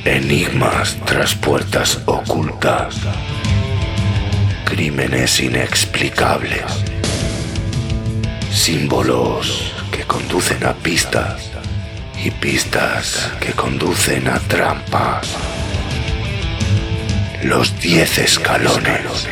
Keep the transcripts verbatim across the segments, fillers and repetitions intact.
Enigmas tras puertas ocultas. Crímenes inexplicables. Símbolos que conducen a pistas y pistas que conducen a trampas. Los diez escalones.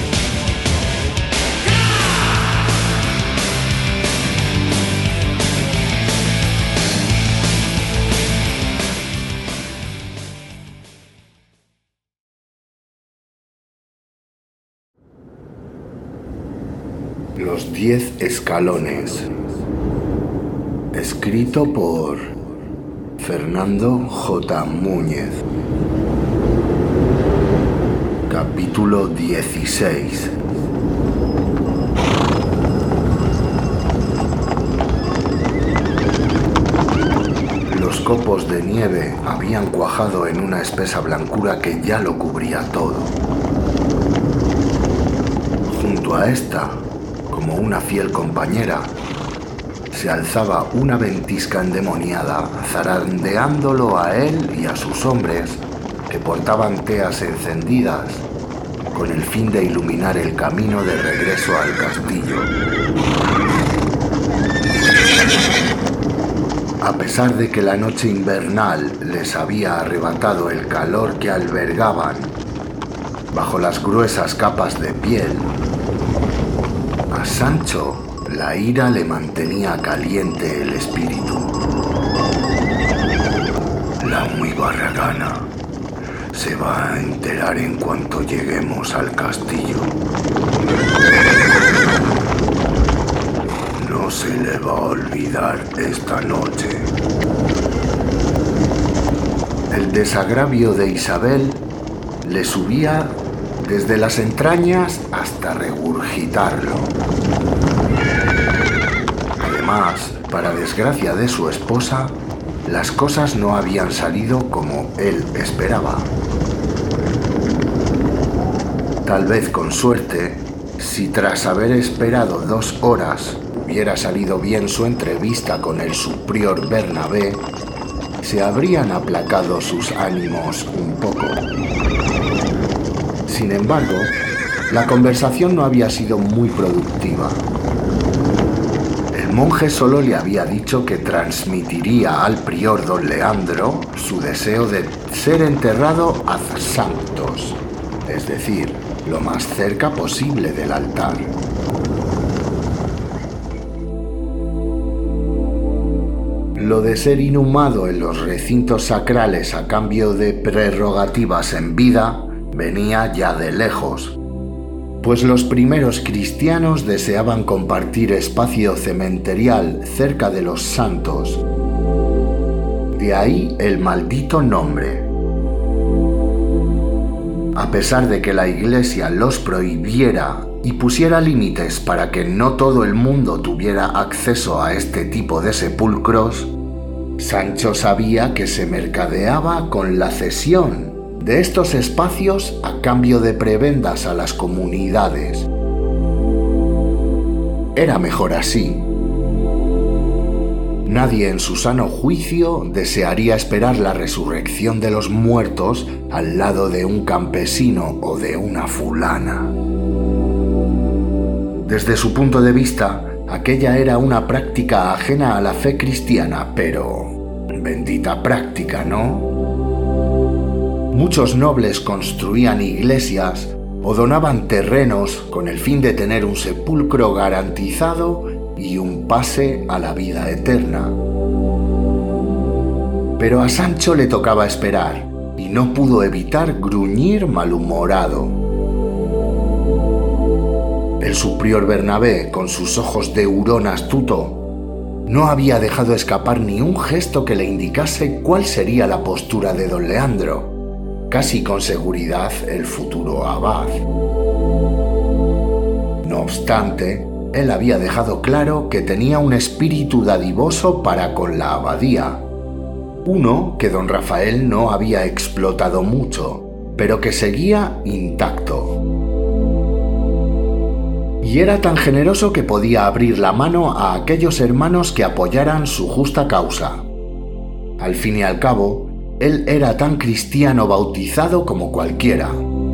Los diez escalones. Escrito por Fernando J. Muñez. Capítulo dieciséis. Los copos de nieve habían cuajado en una espesa blancura que ya lo cubría todo. Junto a esta, como una fiel compañera, se alzaba una ventisca endemoniada, zarandeándolo a él y a sus hombres, que portaban teas encendidas, con el fin de iluminar el camino de regreso al castillo. A pesar de que la noche invernal les había arrebatado el calor que albergaban bajo las gruesas capas de piel, a Sancho la ira le mantenía caliente el espíritu. La muy barragana se va a enterar en cuanto lleguemos al castillo. No se le va a olvidar esta noche. El desagravio de Isabel le subía desde las entrañas hasta regurgitarlo. Además, para desgracia de su esposa, las cosas no habían salido como él esperaba. Tal vez con suerte, si tras haber esperado dos horas hubiera salido bien su entrevista con el superior Bernabé, se habrían aplacado sus ánimos un poco. Sin embargo, la conversación no había sido muy productiva. El monje solo le había dicho que transmitiría al prior don Leandro su deseo de ser enterrado ad sanctos, es decir, lo más cerca posible del altar. Lo de ser inhumado en los recintos sacrales a cambio de prerrogativas en vida venía ya de lejos, pues los primeros cristianos deseaban compartir espacio cementerial cerca de los santos. De ahí el maldito nombre. A pesar de que la Iglesia los prohibiera y pusiera límites para que no todo el mundo tuviera acceso a este tipo de sepulcros, Sancho sabía que se mercadeaba con la cesión de estos espacios a cambio de prebendas a las comunidades. Era mejor así. Nadie en su sano juicio desearía esperar la resurrección de los muertos al lado de un campesino o de una fulana. Desde su punto de vista, aquella era una práctica ajena a la fe cristiana, pero bendita práctica, ¿no? Muchos nobles construían iglesias o donaban terrenos con el fin de tener un sepulcro garantizado y un pase a la vida eterna. Pero a Sancho le tocaba esperar y no pudo evitar gruñir malhumorado. El superior Bernabé, con sus ojos de hurón astuto, no había dejado escapar ni un gesto que le indicase cuál sería la postura de don Leandro, casi con seguridad el futuro abad. No obstante, él había dejado claro que tenía un espíritu dadivoso para con la abadía, uno que don Rafael no había explotado mucho, pero que seguía intacto. Y era tan generoso que podía abrir la mano a aquellos hermanos que apoyaran su justa causa. Al fin y al cabo, él era tan cristiano bautizado como cualquiera.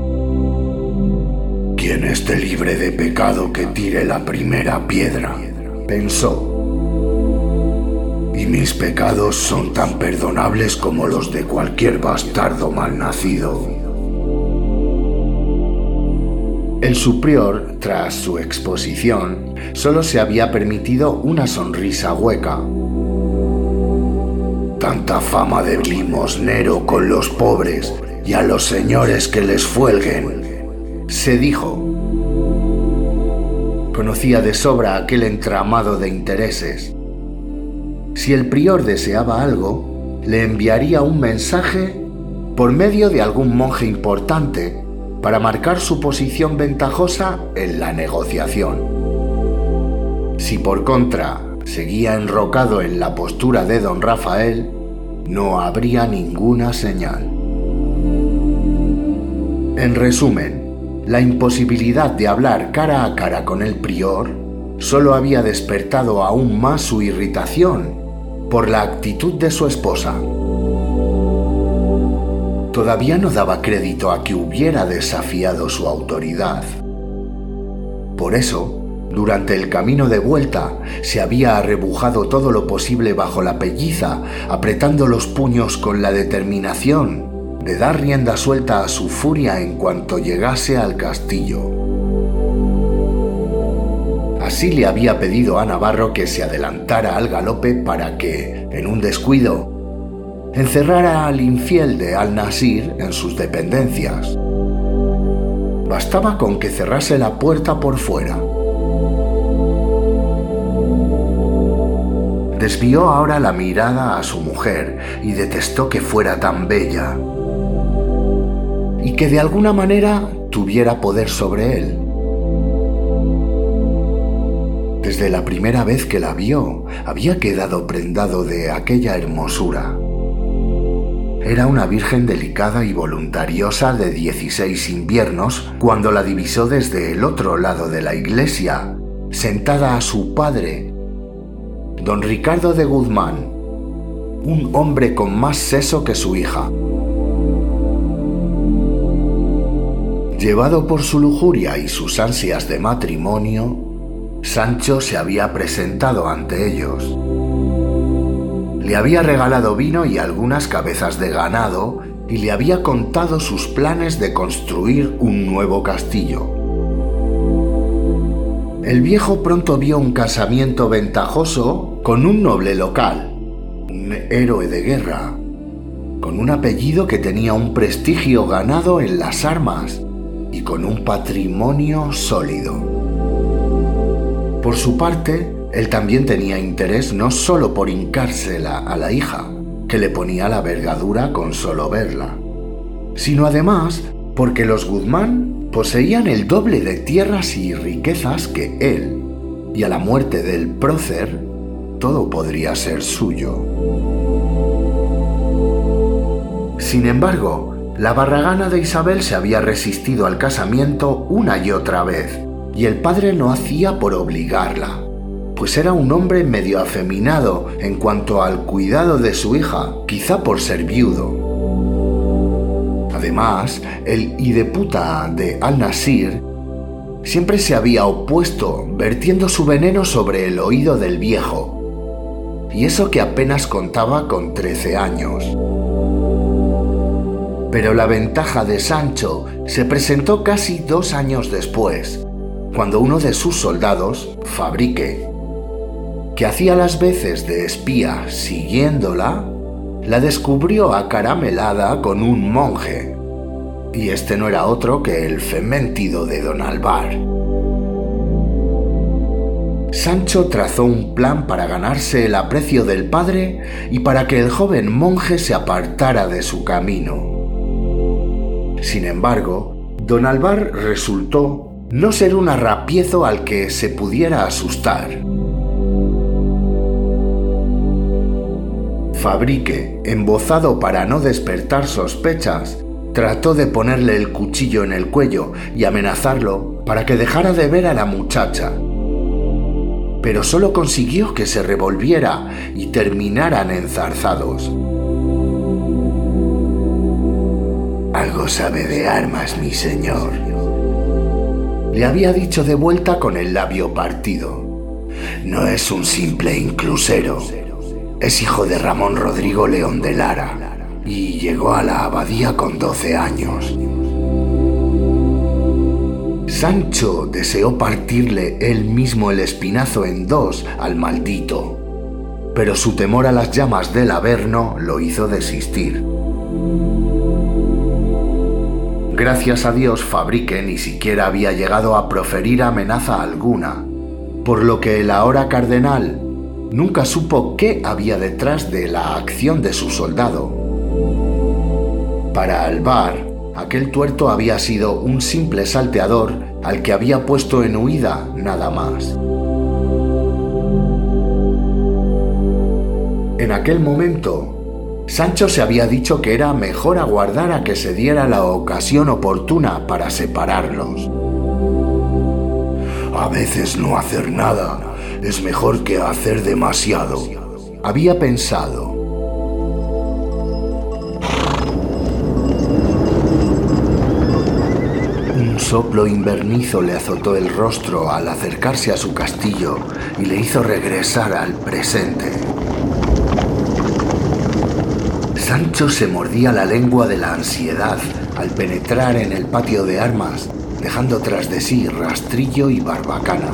«Quien esté libre de pecado que tire la primera piedra», pensó. «Y mis pecados son tan perdonables como los de cualquier bastardo malnacido». El superior, tras su exposición, solo se había permitido una sonrisa hueca. «Tanta fama de limosnero con los pobres y a los señores que les fuelguen», se dijo. Conocía de sobra aquel entramado de intereses. Si el prior deseaba algo, le enviaría un mensaje por medio de algún monje importante para marcar su posición ventajosa en la negociación. Si por contra seguía enrocado en la postura de don Rafael, no habría ninguna señal. En resumen, la imposibilidad de hablar cara a cara con el prior solo había despertado aún más su irritación por la actitud de su esposa. Todavía no daba crédito a que hubiera desafiado su autoridad. Por eso, durante el camino de vuelta, se había arrebujado todo lo posible bajo la pelliza, apretando los puños con la determinación de dar rienda suelta a su furia en cuanto llegase al castillo. Así le había pedido a Navarro que se adelantara al galope para que, en un descuido, encerrara al infiel de Al-Nasir en sus dependencias. Bastaba con que cerrase la puerta por fuera. Desvió ahora la mirada a su mujer y detestó que fuera tan bella y que de alguna manera tuviera poder sobre él. Desde la primera vez que la vio, había quedado prendado de aquella hermosura. Era una virgen delicada y voluntariosa de dieciséis inviernos cuando la divisó desde el otro lado de la iglesia, sentada a su padre, don Ricardo de Guzmán, un hombre con más seso que su hija. Llevado por su lujuria y sus ansias de matrimonio, Sancho se había presentado ante ellos. Le había regalado vino y algunas cabezas de ganado y le había contado sus planes de construir un nuevo castillo. El viejo pronto vio un casamiento ventajoso con un noble local, un héroe de guerra, con un apellido que tenía un prestigio ganado en las armas y con un patrimonio sólido. Por su parte, él también tenía interés no solo por hincársela a la hija, que le ponía la vergadura con solo verla, sino además porque los Guzmán poseían el doble de tierras y riquezas que él, y a la muerte del prócer, todo podría ser suyo. Sin embargo, la barragana de Isabel se había resistido al casamiento una y otra vez, y el padre no hacía por obligarla, pues era un hombre medio afeminado en cuanto al cuidado de su hija, quizá por ser viudo. Además, el hideputa de Al-Nasir siempre se había opuesto, vertiendo su veneno sobre el oído del viejo, y eso que apenas contaba con trece años. Pero la ventaja de Sancho se presentó casi dos años después, cuando uno de sus soldados, Fabrique, que hacía las veces de espía siguiéndola, la descubrió acaramelada con un monje, y este no era otro que el fementido de don Alvar. Sancho trazó un plan para ganarse el aprecio del padre y para que el joven monje se apartara de su camino. Sin embargo, don Alvar resultó no ser un arrapiezo al que se pudiera asustar. Fabrique, embozado para no despertar sospechas, trató de ponerle el cuchillo en el cuello y amenazarlo para que dejara de ver a la muchacha. Pero solo consiguió que se revolviera y terminaran enzarzados. algo sabe de armas, mi señor. Le había dicho de vuelta con el labio partido. No es un simple inclusero. Es hijo de Ramón Rodrigo León de Lara y llegó a la abadía con doce años. Sancho deseó partirle él mismo el espinazo en dos al maldito, pero su temor a las llamas del Averno lo hizo desistir. Gracias a Dios, Fabrique ni siquiera había llegado a proferir amenaza alguna, por lo que el ahora cardenal nunca supo qué había detrás de la acción de su soldado. Para Alvar, aquel tuerto había sido un simple salteador al que había puesto en huida nada más. En aquel momento, Sancho se había dicho que era mejor aguardar a que se diera la ocasión oportuna para separarlos. A veces no hacer nada es mejor que hacer demasiado, había pensado. Un soplo invernizo le azotó el rostro al acercarse a su castillo y le hizo regresar al presente. Sancho se mordía la lengua de la ansiedad al penetrar en el patio de armas, dejando tras de sí rastrillo y barbacana.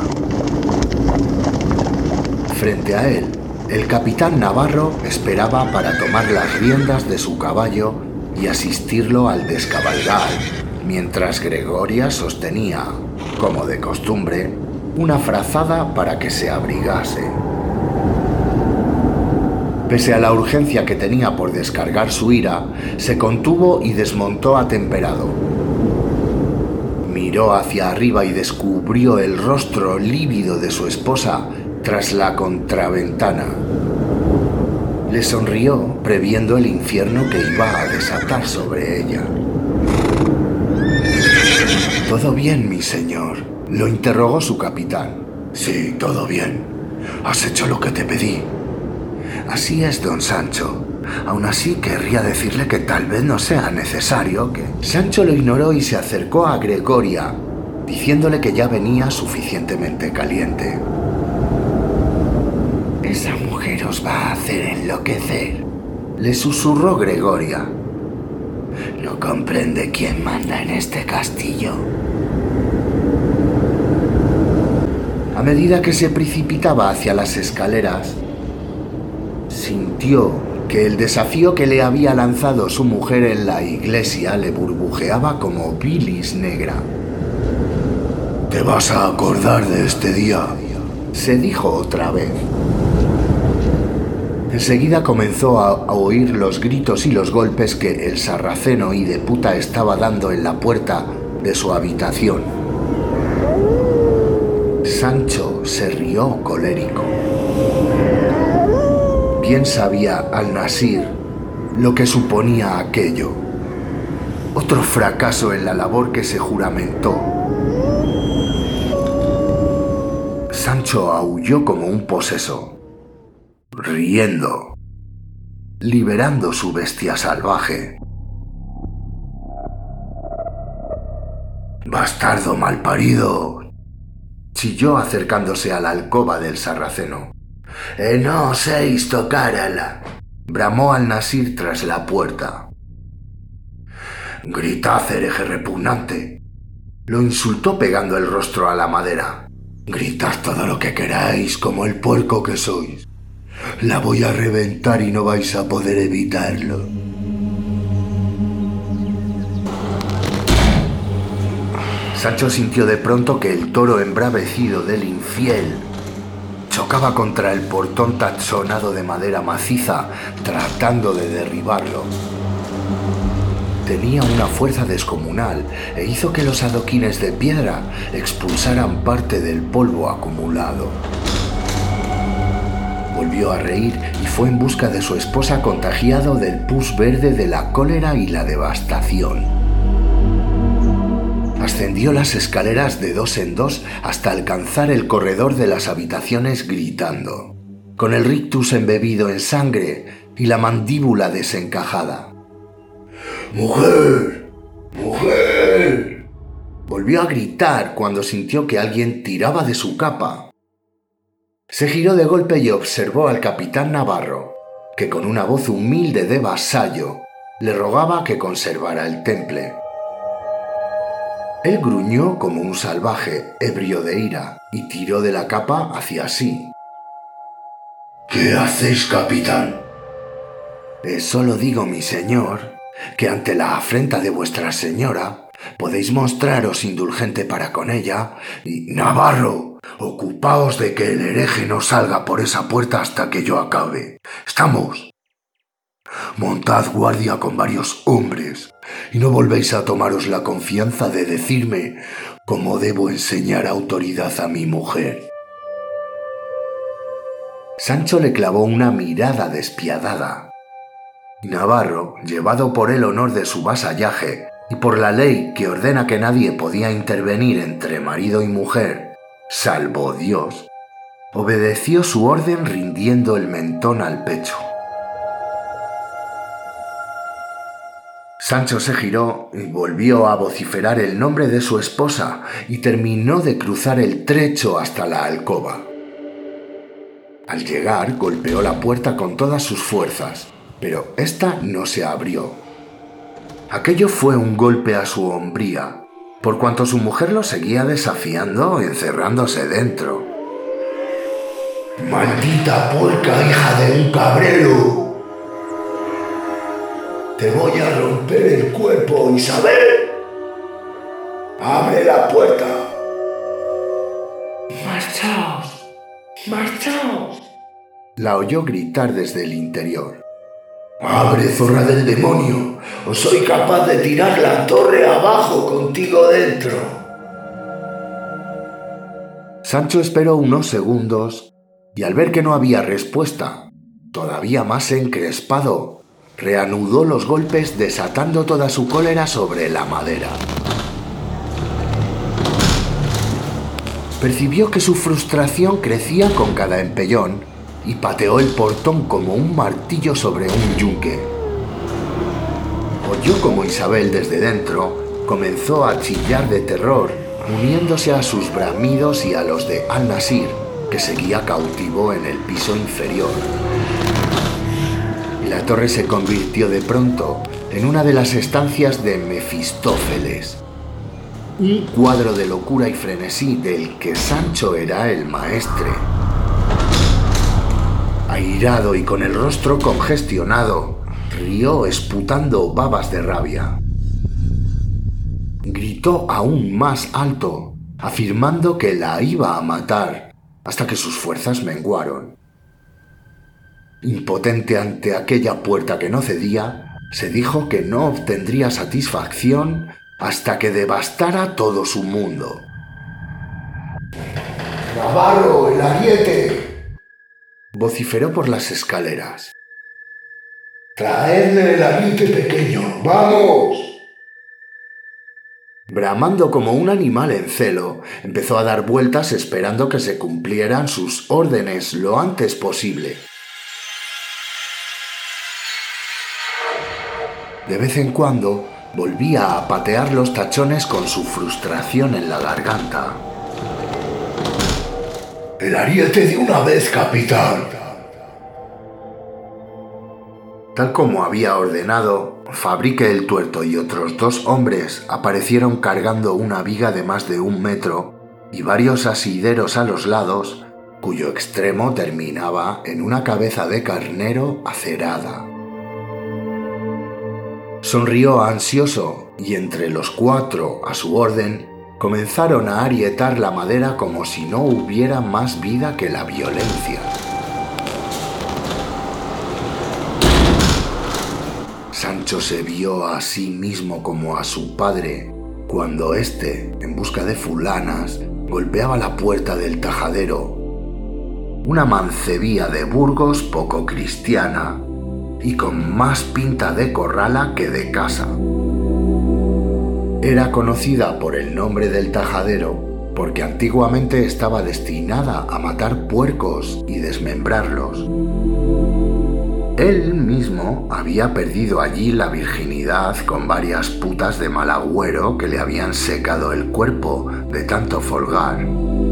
Frente a él, el capitán Navarro esperaba para tomar las riendas de su caballo y asistirlo al descabalgar, mientras Gregoria sostenía, como de costumbre, una frazada para que se abrigase. Pese a la urgencia que tenía por descargar su ira, se contuvo y desmontó atemperado. Miró hacia arriba y descubrió el rostro lívido de su esposa tras la contraventana. Le sonrió, previendo el infierno que iba a desatar sobre ella. «¿Todo bien, mi señor?», lo interrogó su capitán. «Sí, todo bien. Has hecho lo que te pedí». «Así es, don Sancho. Aún así querría decirle que tal vez no sea necesario que...» Sancho lo ignoró y se acercó a Gregoria, diciéndole que ya venía suficientemente caliente. «Esa mujer os va a hacer enloquecer», le susurró Gregoria. «No comprende quién manda en este castillo». A medida que se precipitaba hacia las escaleras, sintió que el desafío que le había lanzado su mujer en la iglesia le burbujeaba como bilis negra. «Te vas a acordar de este día», se dijo otra vez. Enseguida comenzó a, a oír los gritos y los golpes que el sarraceno hideputa estaba dando en la puerta de su habitación. Sancho se rió colérico. Bien sabía al-Nasir lo que suponía aquello. Otro fracaso en la labor que se juramentó. Sancho aulló como un poseso, riendo, liberando su bestia salvaje. «Bastardo malparido», chilló acercándose a la alcoba del sarraceno. «Eh, no oséis tocárala», bramó al-Nasir tras la puerta. «Gritad, hereje repugnante», lo insultó pegando el rostro a la madera. «Gritad todo lo que queráis, como el puerco que sois. La voy a reventar y no vais a poder evitarlo». Sancho sintió de pronto que el toro embravecido del infiel chocaba contra el portón tachonado de madera maciza, tratando de derribarlo. Tenía una fuerza descomunal e hizo que los adoquines de piedra expulsaran parte del polvo acumulado. Volvió a reír y fue en busca de su esposa, contagiado del pus verde de la cólera y la devastación. Ascendió las escaleras de dos en dos hasta alcanzar el corredor de las habitaciones gritando, con el rictus embebido en sangre y la mandíbula desencajada. «¡Mujer! ¡Mujer! Volvió a gritar cuando sintió que alguien tiraba de su capa. Se giró de golpe y observó al capitán Navarro, que con una voz humilde de vasallo le rogaba que conservara el temple. Él gruñó como un salvaje, ebrio de ira, y tiró de la capa hacia sí. ¿Qué hacéis, capitán? Eh, solo digo, mi señor, que ante la afrenta de vuestra señora podéis mostraros indulgente para con ella y... Navarro, ocupaos de que el hereje no salga por esa puerta hasta que yo acabe. ¿Estamos? Montad guardia con varios hombres y no volvéis a tomaros la confianza de decirme cómo debo enseñar autoridad a mi mujer. Sancho le clavó una mirada despiadada. Navarro, llevado por el honor de su vasallaje y por la ley que ordena que nadie podía intervenir entre marido y mujer, salvo Dios, obedeció su orden rindiendo el mentón al pecho. Sancho se giró y volvió a vociferar el nombre de su esposa y terminó de cruzar el trecho hasta la alcoba. Al llegar, golpeó la puerta con todas sus fuerzas, pero ésta no se abrió. Aquello fue un golpe a su hombría, por cuanto su mujer lo seguía desafiando, encerrándose dentro. ¡Maldita puerca, hija de un cabrero! ¡Te voy a romper el cuerpo, Isabel! ¡Abre la puerta! ¡Marchaos! ¡Marchaos! La oyó gritar desde el interior. ¡Abre, zorra del demonio! ¡O soy capaz de tirar la torre abajo contigo dentro! Sancho esperó unos segundos y al ver que no había respuesta, todavía más encrespado, reanudó los golpes desatando toda su cólera sobre la madera. Percibió que su frustración crecía con cada empellón y pateó el portón como un martillo sobre un yunque. Oyó como Isabel desde dentro comenzó a chillar de terror, uniéndose a sus bramidos y a los de Al-Nasir, que seguía cautivo en el piso inferior. La torre se convirtió de pronto en una de las estancias de Mefistófeles, un cuadro de locura y frenesí del que Sancho era el maestre. Airado y con el rostro congestionado, rió esputando babas de rabia. Gritó aún más alto, afirmando que la iba a matar, hasta que sus fuerzas menguaron. Impotente ante aquella puerta que no cedía, se dijo que no obtendría satisfacción hasta que devastara todo su mundo. ¡Navarro, el ariete!, vociferó por las escaleras. ¡Traedme el ariete pequeño! ¡Vamos! Bramando como un animal en celo, empezó a dar vueltas esperando que se cumplieran sus órdenes lo antes posible. De vez en cuando volvía a patear los tachones con su frustración en la garganta. ¡El ariete de una vez, capitán! Tal como había ordenado, Fabrique el Tuerto y otros dos hombres aparecieron cargando una viga de más de un metro y varios asideros a los lados, cuyo extremo terminaba en una cabeza de carnero acerada. Sonrió ansioso y entre los cuatro, a su orden, comenzaron a arietar la madera como si no hubiera más vida que la violencia. Sancho se vio a sí mismo como a su padre, cuando éste, en busca de fulanas, golpeaba la puerta del tajadero, una mancebía de Burgos poco cristiana, y con más pinta de corrala que de casa. Era conocida por el nombre del tajadero porque antiguamente estaba destinada a matar puercos y desmembrarlos. Él mismo había perdido allí la virginidad con varias putas de mal agüero que le habían secado el cuerpo de tanto folgar.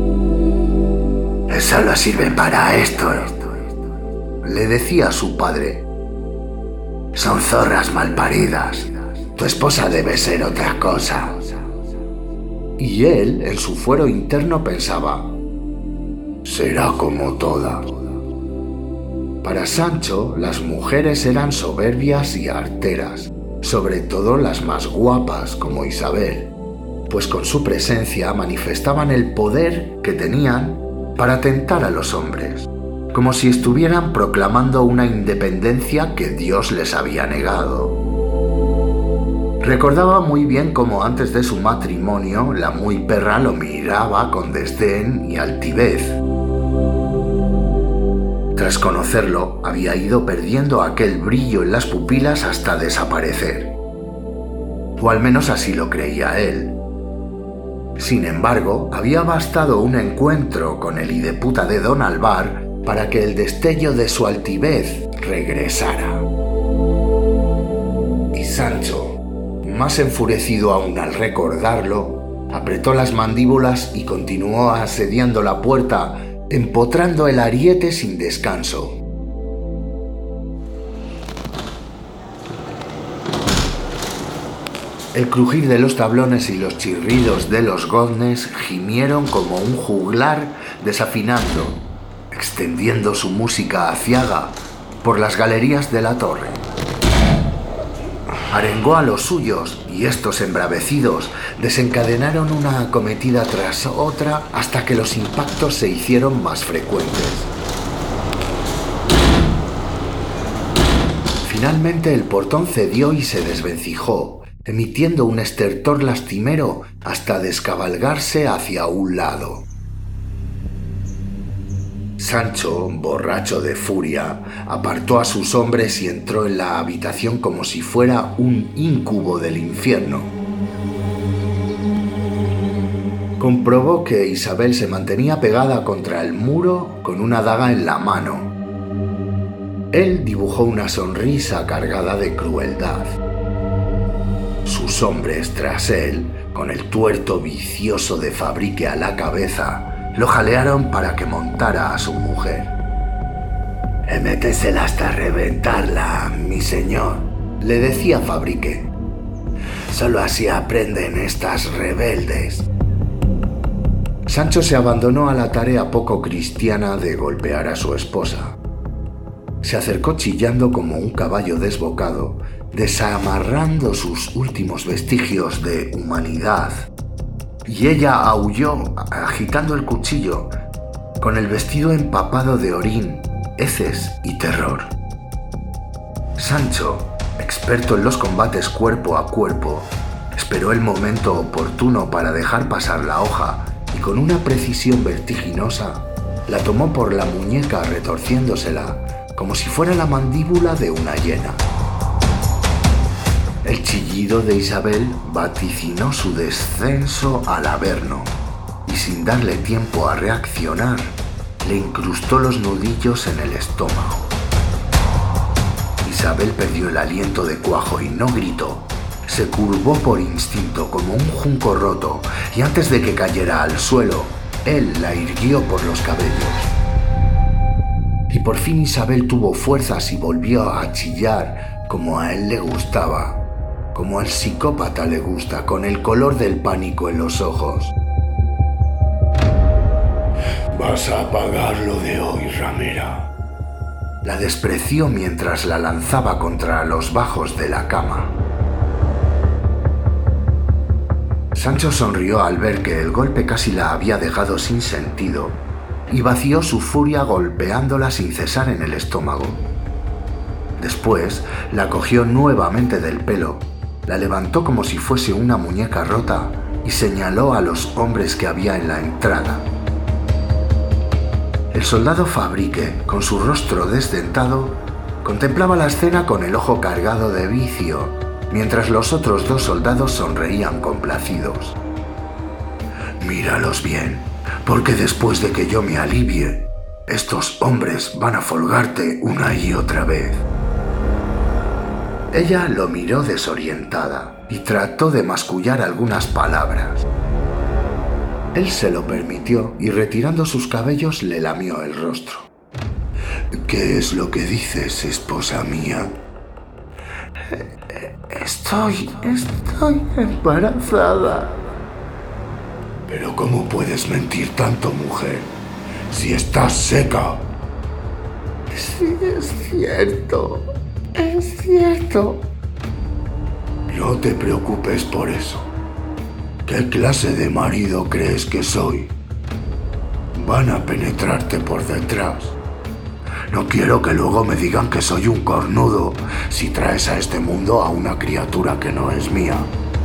«Solo sirven para esto», le decía su padre. «Son zorras malparidas. Tu esposa debe ser otra cosa». Y él, en su fuero interno, pensaba: «Será como todas». Para Sancho, las mujeres eran soberbias y arteras, sobre todo las más guapas, como Isabel, pues con su presencia manifestaban el poder que tenían para tentar a los hombres, como si estuvieran proclamando una independencia que Dios les había negado. Recordaba muy bien cómo antes de su matrimonio la muy perra lo miraba con desdén y altivez. Tras conocerlo, había ido perdiendo aquel brillo en las pupilas hasta desaparecer. O al menos así lo creía él. Sin embargo, había bastado un encuentro con el hideputa de Don Alvar para que el destello de su altivez regresara. Y Sancho, más enfurecido aún al recordarlo, apretó las mandíbulas y continuó asediando la puerta, empotrando el ariete sin descanso. El crujir de los tablones y los chirridos de los goznes gimieron como un juglar desafinando, extendiendo su música aciaga por las galerías de la torre. Arengó a los suyos y estos, embravecidos, desencadenaron una acometida tras otra hasta que los impactos se hicieron más frecuentes. Finalmente el portón cedió y se desvencijó, emitiendo un estertor lastimero hasta descabalgarse hacia un lado. Sancho, borracho de furia, apartó a sus hombres y entró en la habitación como si fuera un íncubo del infierno. Comprobó que Isabel se mantenía pegada contra el muro con una daga en la mano. Él dibujó una sonrisa cargada de crueldad. Sus hombres tras él, con el tuerto vicioso de Fabrique a la cabeza, lo jalearon para que montara a su mujer. «Métesela hasta reventarla, mi señor», le decía Fabrique. «Solo así aprenden estas rebeldes». Sancho se abandonó a la tarea poco cristiana de golpear a su esposa. Se acercó chillando como un caballo desbocado, desamarrando sus últimos vestigios de humanidad. Y ella aulló, agitando el cuchillo, con el vestido empapado de orín, heces y terror. Sancho, experto en los combates cuerpo a cuerpo, esperó el momento oportuno para dejar pasar la hoja y con una precisión vertiginosa la tomó por la muñeca retorciéndosela como si fuera la mandíbula de una hiena. El chillido de Isabel vaticinó su descenso al Averno y sin darle tiempo a reaccionar, le incrustó los nudillos en el estómago. Isabel perdió el aliento de cuajo y no gritó. Se curvó por instinto como un junco roto y antes de que cayera al suelo, él la irguió por los cabellos. Y por fin Isabel tuvo fuerzas y volvió a chillar como a él le gustaba. Como al psicópata le gusta, con el color del pánico en los ojos. «Vas a pagar lo de hoy, ramera». La despreció mientras la lanzaba contra los bajos de la cama. Sancho sonrió al ver que el golpe casi la había dejado sin sentido y vació su furia golpeándola sin cesar en el estómago. Después la cogió nuevamente del pelo, la levantó como si fuese una muñeca rota y señaló a los hombres que había en la entrada. El soldado Fabrique, con su rostro desdentado, contemplaba la escena con el ojo cargado de vicio, mientras los otros dos soldados sonreían complacidos. «Míralos bien, porque después de que yo me alivie, estos hombres van a folgarte una y otra vez». Ella lo miró desorientada y trató de mascullar algunas palabras. Él se lo permitió y retirando sus cabellos le lamió el rostro. «¿Qué es lo que dices, esposa mía?» Estoy... estoy embarazada. «¿Pero cómo puedes mentir tanto, mujer? Si estás seca». «Sí, es cierto. Es cierto». «No te preocupes por eso. ¿Qué clase de marido crees que soy? Van a penetrarte por detrás. No quiero que luego me digan que soy un cornudo si traes a este mundo a una criatura que no es mía».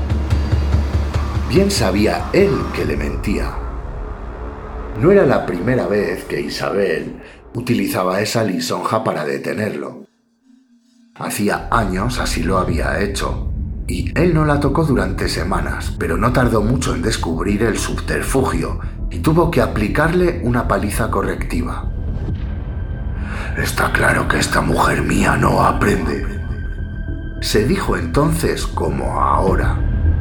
Bien sabía él que le mentía. No era la primera vez que Isabel utilizaba esa lisonja para detenerlo. Hacía años así lo había hecho, y él no la tocó durante semanas, pero no tardó mucho en descubrir el subterfugio y tuvo que aplicarle una paliza correctiva. «Está claro que esta mujer mía no aprende», se dijo entonces como ahora.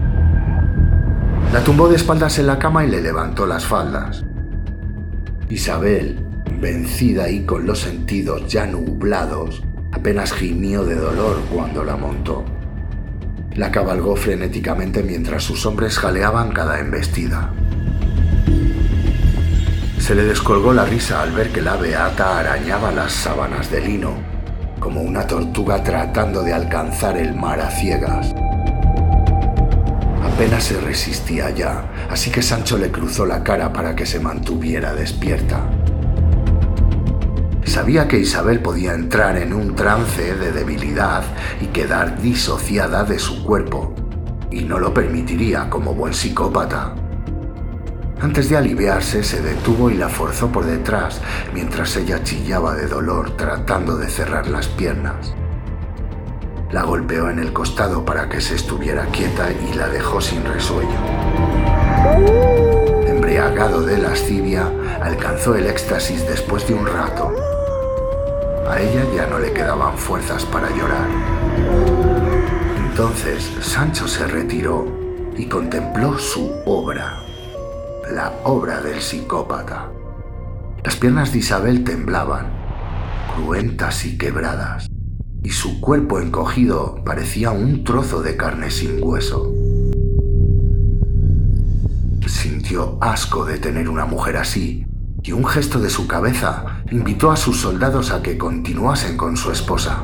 La tumbó de espaldas en la cama y le levantó las faldas. Isabel, vencida y con los sentidos ya nublados, apenas gimió de dolor cuando la montó. La cabalgó frenéticamente mientras sus hombres jaleaban cada embestida. Se le descolgó la risa al ver que la beata arañaba las sábanas de lino, como una tortuga tratando de alcanzar el mar a ciegas. Apenas se resistía ya, así que Sancho le cruzó la cara para que se mantuviera despierta. Sabía que Isabel podía entrar en un trance de debilidad y quedar disociada de su cuerpo, y no lo permitiría como buen psicópata. Antes de aliviarse, se detuvo y la forzó por detrás mientras ella chillaba de dolor tratando de cerrar las piernas. La golpeó en el costado para que se estuviera quieta y la dejó sin resuello. Embriagado de lascivia, alcanzó el éxtasis después de un rato. A ella ya no le quedaban fuerzas para llorar. Entonces Sancho se retiró y contempló su obra, la obra del psicópata. Las piernas de Isabel temblaban, cruentas y quebradas, y su cuerpo encogido parecía un trozo de carne sin hueso. Sintió asco de tener una mujer así, y un gesto de su cabeza invitó a sus soldados a que continuasen con su esposa.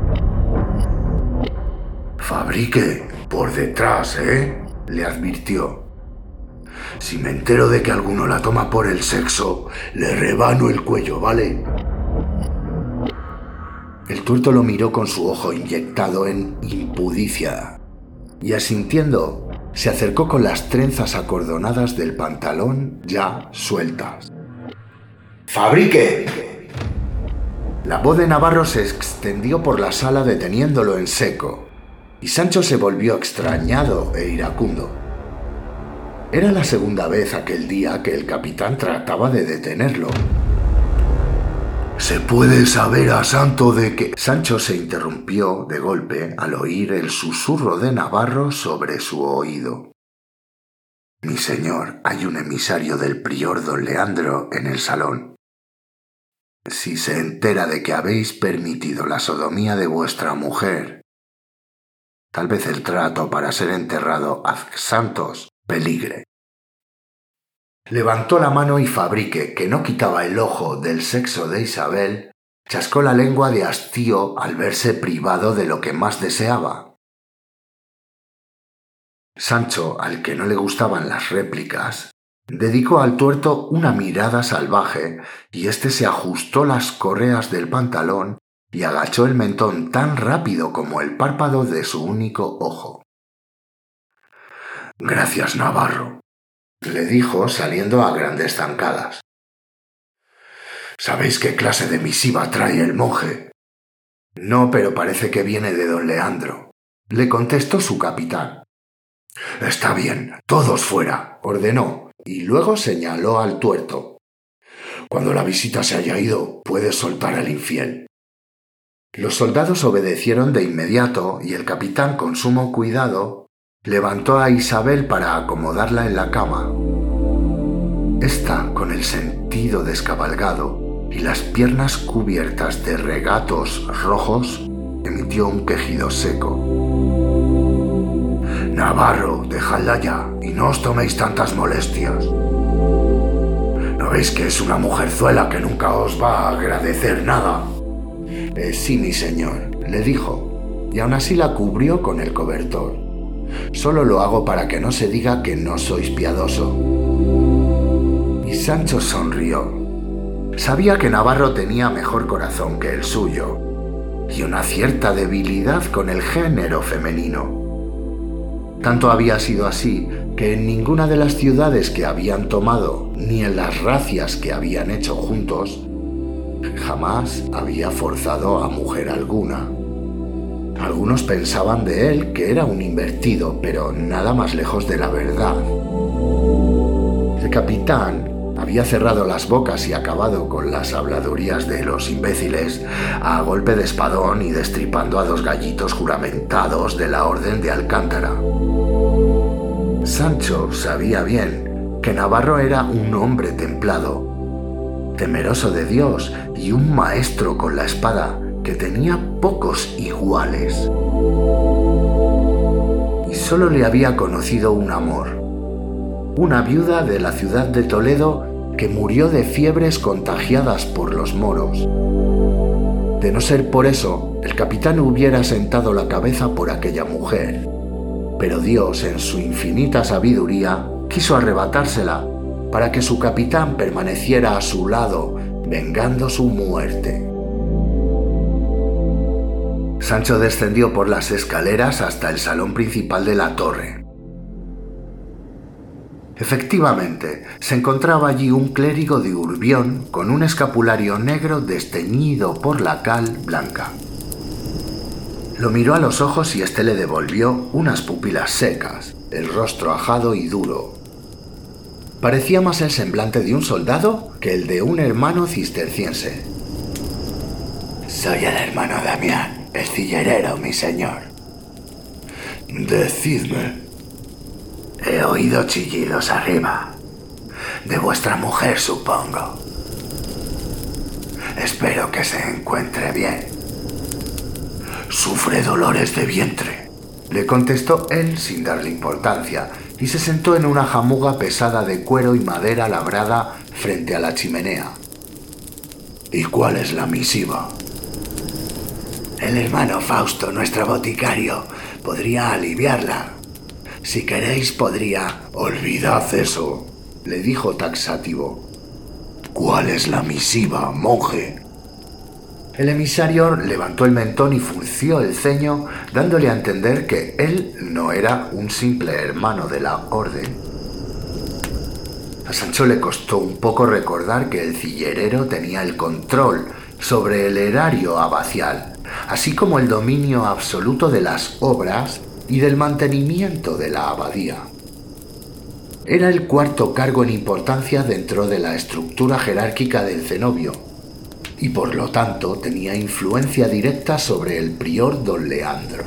«Fabrique, por detrás, ¿eh?», le advirtió. «Si me entero de que alguno la toma por el sexo, le rebano el cuello, ¿vale?». El tuerto lo miró con su ojo inyectado en impudicia, y asintiendo, se acercó con las trenzas acordonadas del pantalón ya sueltas. «¡Fabrique!». La voz de Navarro se extendió por la sala deteniéndolo en seco, y Sancho se volvió extrañado e iracundo. Era la segunda vez aquel día que el capitán trataba de detenerlo. «¿Se puede saber a santo de que...?» Sancho se interrumpió de golpe al oír el susurro de Navarro sobre su oído. «Mi señor, hay un emisario del prior don Leandro en el salón. Si se entera de que habéis permitido la sodomía de vuestra mujer, tal vez el trato para ser enterrado ad santos peligre». Levantó la mano y Fabrique, que no quitaba el ojo del sexo de Isabel, chascó la lengua de hastío al verse privado de lo que más deseaba. Sancho, al que no le gustaban las réplicas, dedicó al tuerto una mirada salvaje y éste se ajustó las correas del pantalón y agachó el mentón tan rápido como el párpado de su único ojo. «Gracias, Navarro», le dijo saliendo a grandes zancadas. «¿Sabéis qué clase de misiva trae el monje?». «No, pero parece que viene de don Leandro», le contestó su capitán. «Está bien, todos fuera», ordenó, y luego señaló al tuerto. «Cuando la visita se haya ido, puedes soltar al infiel». Los soldados obedecieron de inmediato y el capitán, con sumo cuidado, levantó a Isabel para acomodarla en la cama. Esta, con el sentido descabalgado y las piernas cubiertas de regatos rojos, emitió un quejido seco. «Navarro, dejadla ya y no os toméis tantas molestias. ¿No veis que es una mujerzuela que nunca os va a agradecer nada?» Eh, sí, mi señor, le dijo, y aún así la cubrió con el cobertor. «Solo lo hago para que no se diga que no sois piadoso». Y Sancho sonrió. Sabía que Navarro tenía mejor corazón que el suyo y una cierta debilidad con el género femenino. Tanto había sido así que en ninguna de las ciudades que habían tomado, ni en las racias que habían hecho juntos, jamás había forzado a mujer alguna. Algunos pensaban de él que era un invertido, pero nada más lejos de la verdad. El capitán había cerrado las bocas y acabado con las habladurías de los imbéciles a golpe de espadón y destripando a dos gallitos juramentados de la Orden de Alcántara. Sancho sabía bien que Navarro era un hombre templado, temeroso de Dios y un maestro con la espada que tenía pocos iguales. Y solo le había conocido un amor, una viuda de la ciudad de Toledo que murió de fiebres contagiadas por los moros. De no ser por eso, el capitán hubiera sentado la cabeza por aquella mujer, pero Dios, en su infinita sabiduría, quiso arrebatársela para que su capitán permaneciera a su lado, vengando su muerte. Sancho descendió por las escaleras hasta el salón principal de la torre. Efectivamente, se encontraba allí un clérigo de Urbión con un escapulario negro desteñido por la cal blanca. Lo miró a los ojos y éste le devolvió unas pupilas secas, el rostro ajado y duro. Parecía más el semblante de un soldado que el de un hermano cisterciense. «Soy el hermano Damián, el cillerero, mi señor». «Decidme». «He oído chillidos arriba. De vuestra mujer, supongo. Espero que se encuentre bien». «Sufre dolores de vientre», le contestó él sin darle importancia, y se sentó en una jamuga pesada de cuero y madera labrada frente a la chimenea. «¿Y cuál es la misiva?» «El hermano Fausto, nuestro boticario, podría aliviarla. Si queréis, podría...» «Olvidad eso», le dijo taxativo. «¿Cuál es la misiva, monje?» El emisario levantó el mentón y frunció el ceño, dándole a entender que él no era un simple hermano de la orden. A Sancho le costó un poco recordar que el cillerero tenía el control sobre el erario abacial, así como el dominio absoluto de las obras y del mantenimiento de la abadía. Era el cuarto cargo en importancia dentro de la estructura jerárquica del cenobio, y por lo tanto tenía influencia directa sobre el prior don Leandro.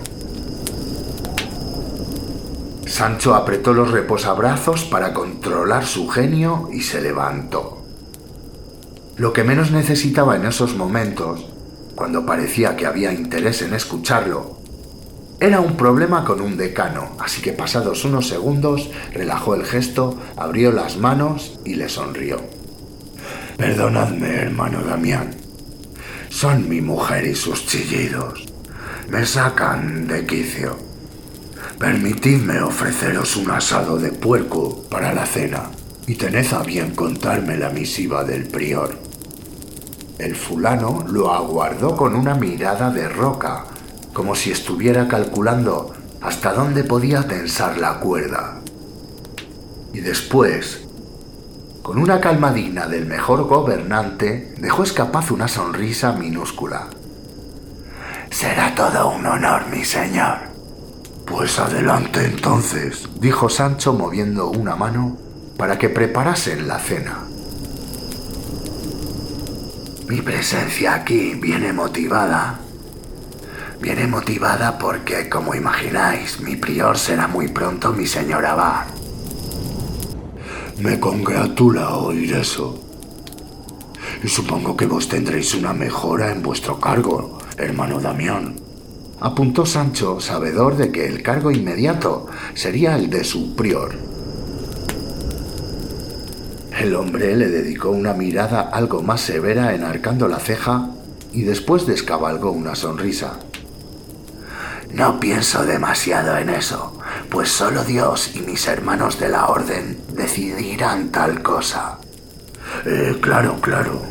Sancho apretó los reposabrazos para controlar su genio y se levantó. Lo que menos necesitaba en esos momentos, cuando parecía que había interés en escucharlo, era un problema con un decano, así que pasados unos segundos relajó el gesto, abrió las manos y le sonrió. «Perdonadme, hermano Damián. Son mi mujer y sus chillidos. Me sacan de quicio. Permitidme ofreceros un asado de puerco para la cena y tened a bien contarme la misiva del prior». El fulano lo aguardó con una mirada de roca, como si estuviera calculando hasta dónde podía tensar la cuerda. Y después, con una calma digna del mejor gobernante, dejó escapar una sonrisa minúscula. «Será todo un honor, mi señor». «Pues adelante entonces», dijo Sancho moviendo una mano para que preparasen la cena. «Mi presencia aquí viene motivada Viene motivada porque, como imagináis, mi prior será muy pronto mi señor abad. Me congratula oír eso. Y supongo que vos tendréis una mejora en vuestro cargo, hermano Damián. Apuntó Sancho, sabedor de que el cargo inmediato sería el de su prior. El hombre le dedicó una mirada algo más severa enarcando la ceja y después descabalgó una sonrisa. No pienso demasiado en eso, pues solo Dios y mis hermanos de la orden decidirán tal cosa. Eh, claro, claro.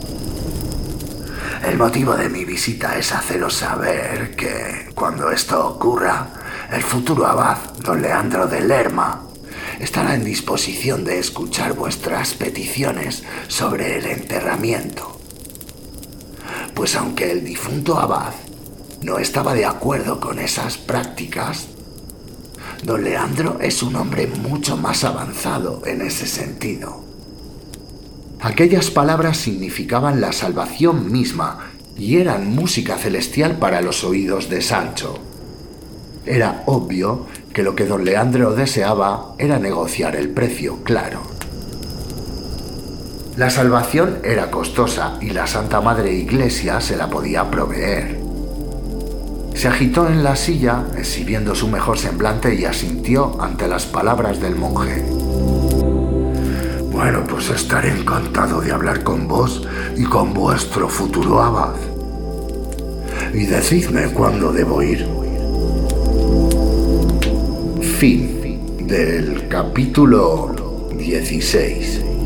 El motivo de mi visita es haceros saber que, cuando esto ocurra, el futuro abad, don Leandro de Lerma, estará en disposición de escuchar vuestras peticiones sobre el enterramiento. Pues aunque el difunto abad no estaba de acuerdo con esas prácticas, don Leandro es un hombre mucho más avanzado en ese sentido. Aquellas palabras significaban la salvación misma y eran música celestial para los oídos de Sancho. Era obvio que lo que don Leandro deseaba era negociar el precio, claro. La salvación era costosa y la Santa Madre Iglesia se la podía proveer. Se agitó en la silla, exhibiendo su mejor semblante, y asintió ante las palabras del monje. Bueno, pues estaré encantado de hablar con vos y con vuestro futuro abad. Y decidme cuándo debo ir. Fin del capítulo dieciséis.